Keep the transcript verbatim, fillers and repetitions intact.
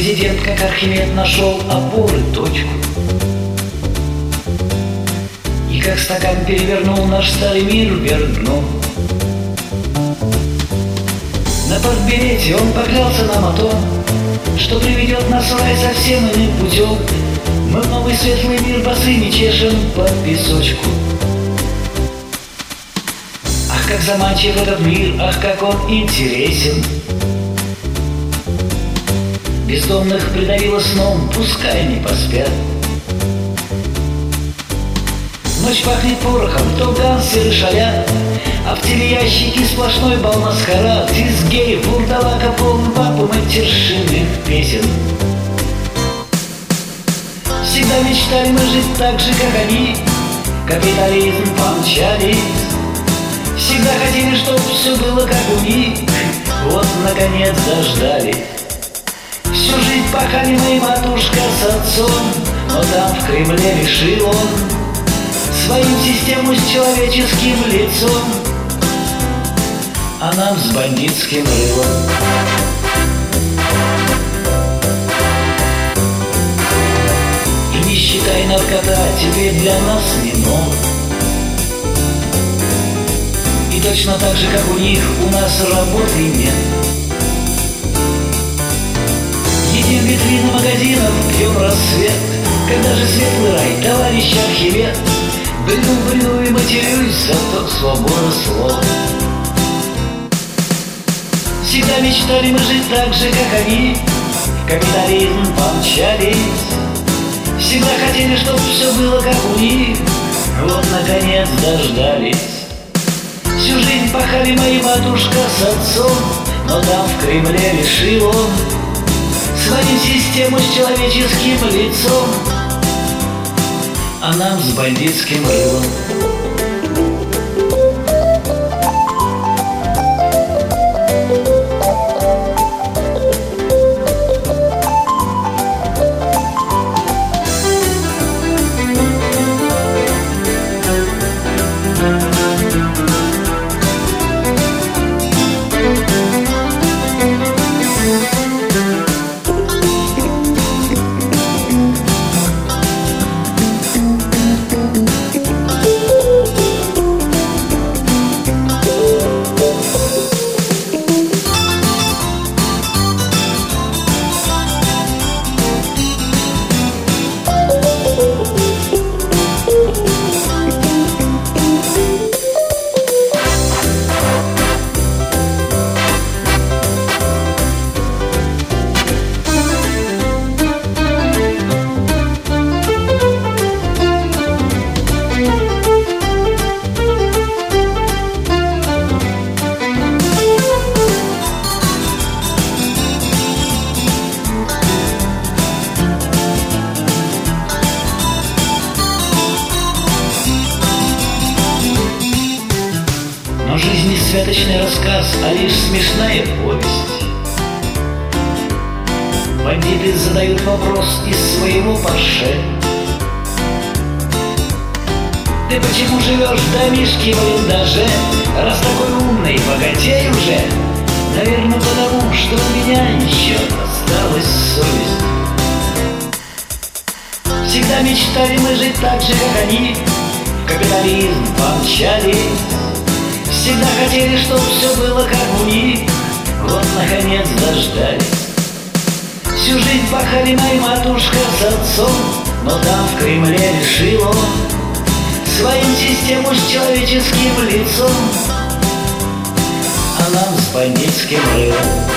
президент, как Архимед, нашел опоры точку. И как стакан перевернул наш старый мир вверх дном. На партбилете он поклялся нам о том, что приведет нас в рай совсем иным путем. Мы в новый светлый мир босыми чешем по песочку. Ах, как заманчив этот мир, ах, как он интересен. Бездомных придавило сном, пускай не поспят. Ночь пахнет порохом, то гангстеры шалят, а в телеящике сплошной бал маскарад. Из геев, вурдалака, полный баб и матершинных песен. Всегда мечтали мы жить так же, как они, капитализм помчались. Всегда хотели, чтоб все было как у них, вот наконец дождались. Всю жизнь пахали мы, матушка с отцом, но там в Кремле решил он свою систему с человеческим лицом, а нам с бандитским рылом. И нищета и наркота теперь для нас не ново. И точно так же, как у них, у нас работы нет. Едим витрины магазинов, пьем рассвет. Когда же светлый рай, товарищ Архимед? Бреду, бреду и матерюсь, зато свобода слова. Всегда мечтали мы жить так же, как они, в капитализм помчались. Всегда хотели, чтоб все было как у них, вот наконец дождались. Всю жизнь пахали мои матушка с отцом, но там в Кремле решил он свою систему с человеческим лицом, а нам с бандитским рылом. Жизнь не святочный рассказ, а лишь смешная повесть. Бандиты задают вопрос из своего Порше: ты почему живешь в домишке в блиндаже, раз такой умный, богатей уже? Наверное, потому, что у меня еще осталась совесть. Всегда мечтали мы жить так же, как они, в капитализм помчались. Всегда хотели, чтоб все было как у них, вот наконец дождались. Всю жизнь пахали мои матушка с отцом, но там в Кремле решил он свою систему с человеческим лицом, а нам с бандитским рылом.